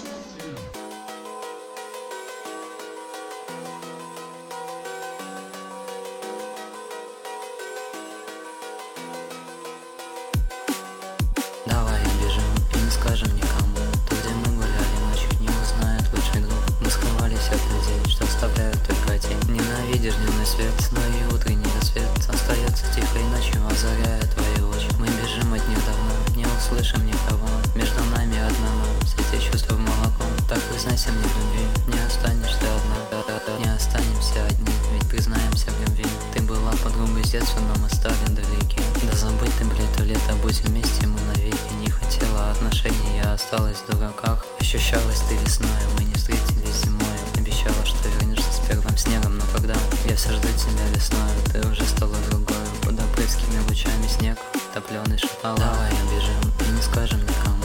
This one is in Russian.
Давай убежим и не скажем никому. То, где мы гуляли ночью, не узнает лучший друг. Мы скрывались от людей, что оставляют только тень. Ненавидишь дневной свет, но и утренний рассвет остается тихой ночью, озаряя твои очи. Мы бежим от них давно, не услышим никого. Между нами одному, все те чувства в молоко. Так признайся мне в любви, не останешься одна. Не останемся одни, ведь признаемся в любви. Ты была подругой с детства, но мы стали далеки. Да забыть ты, блядь, то лето, будь вместе мы навеки. Не хотела отношений, я осталась в дураках. Ощущалась ты весной, мы не встретились зимой. Обещала, что вернешься с первым снегом, но когда я все жду тебя весной, ты уже стала другой. Под апрельскими лучами снег, топленый шоколад. Давай убежим и не скажем никому.